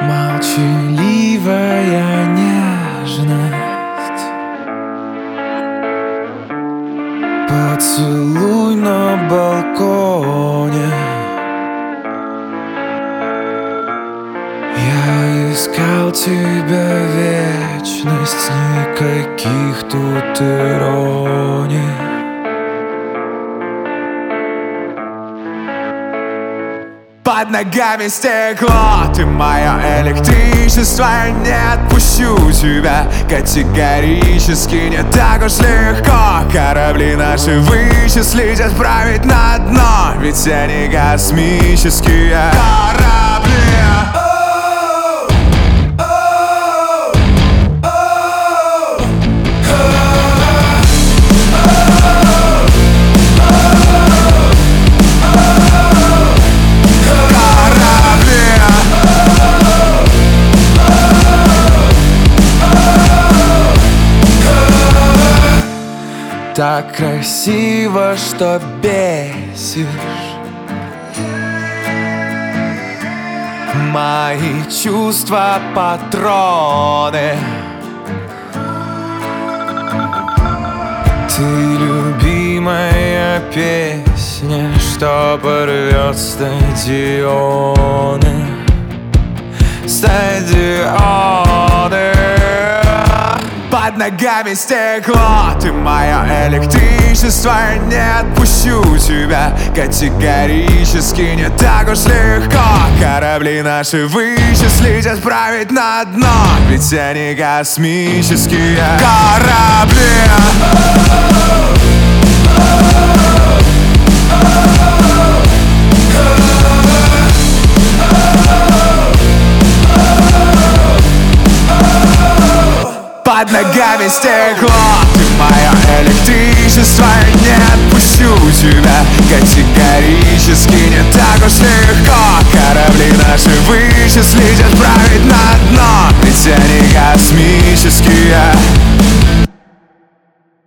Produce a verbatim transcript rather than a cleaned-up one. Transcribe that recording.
Молчаливая нежность, поцелуй на балконе. Я искал тебя вечность, никаких тут ироний. Под ногами стекло, ты мое электричество. Я не отпущу тебя категорически, не так уж легко корабли наши вычислить, отправить на дно, ведь они космические корабли. Так красиво, что бесишь. Мои чувства патроны. Ты любимая песня, что порвет стадионы. Стадионы. Под ногами стекло, ты мое электричество. Я не отпущу тебя категорически, не так уж легко корабли наши вычислить, отправить на дно, ведь они космические корабли. Под ногами стекло, ты мое электричество. Я не отпущу тебя категорически, не так уж легко корабли наши вычислить, отправить на дно, ведь они космические.